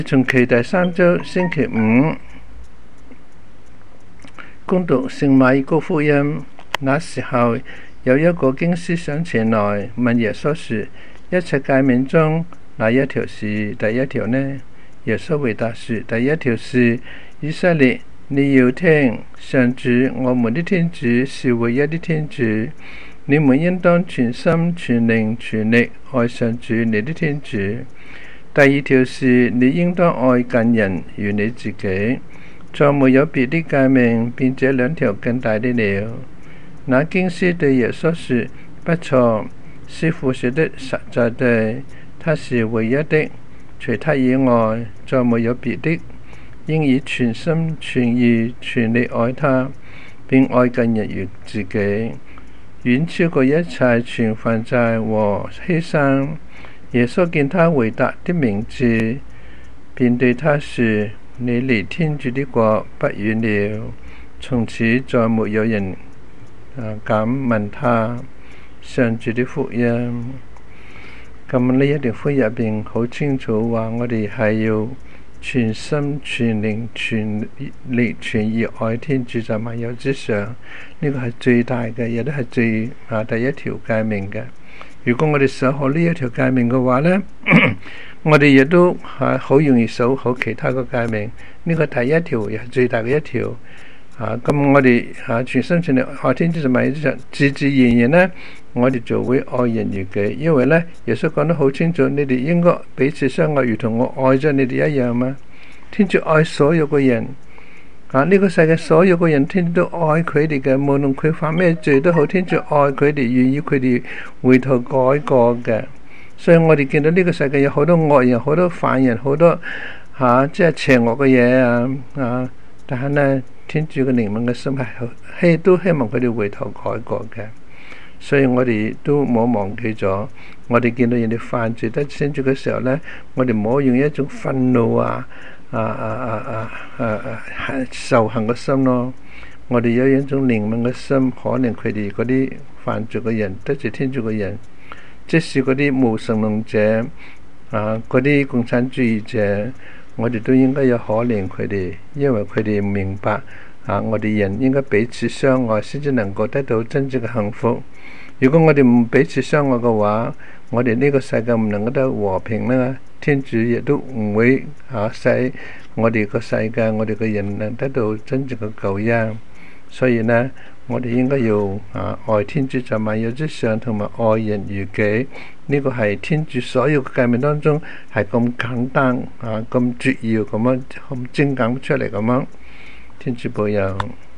從期第3週星期5恭讀聖馬爾谷福音。那時候有一個經師上前來問耶穌說：一切誡命中哪一條是第一條呢？耶穌回答說：第一條是，以色列，你要聽，上主我們的天主是唯一的天主，你們應當全心全靈全力愛上主你的天主。第二條是，你應當愛近人如你自己。再沒有別的誡命比這兩條更大的了。那經師對耶穌說：不錯，師傅說的實在對，他是唯一的，除他以外再沒有別的，應以全心全意全力愛他，並愛近人如自己，遠超過一切全燔祭和犧牲。耶穌見他回答的明智，便對他說：你離天主的國不遠了。從此再沒有人敢問他。上主的福音。咁呢一段福音入邊好清楚話，我哋係要全心全靈全力全意愛天主，在萬有之上。呢個係最大嘅，亦都係最第一條誡命嘅。如果我哋守好呢一條誡命嘅話呢，我哋亦都係好容易守好其他嘅誡命。呢個第一條又係最大嘅一條。咁我哋全心全力愛天主，就咪自自然然呢，我哋就會愛人如己。因為呢，耶穌講得好清楚，你哋應該彼此相愛，如同我愛咗你哋一樣嘛。天主愛所有嘅人。呢個世界所有嘅人，天主都愛佢哋嘅，無論佢犯咩罪都好，天主愛佢哋，願意佢哋回頭改過嘅。所以我哋見到呢個世界有好多惡人，好多犯人，好多即係邪惡嘅嘢但係呢，天主嘅憐憫嘅心係都希望佢哋回頭改過嘅。所以我哋都唔好忘記咗，我哋見到人哋犯罪得天主嘅時候呢，我哋唔好用一種憤怒仇恨嘅心咯。我哋有一種憐憫嘅心，可能佢哋嗰啲犯罪嘅人，得罪天主嘅人，即使嗰啲無神論者嗰啲共產主義者，我哋都應該有可憐佢哋，因為佢哋唔明白我哋人應該彼此相愛，先至能夠得到真正嘅幸福。如果我哋唔彼此相愛嘅話，我哋呢個世界唔能夠得和平啦。天主亦都唔會使我哋個世界，我哋嘅人能得到真正嘅救恩。所以呢，我哋應該要愛天主在萬有之上，同埋愛人如己。呢個係天主所有嘅誡命當中係咁簡單咁絕要咁樣咁精簡出嚟咁樣。天主保佑。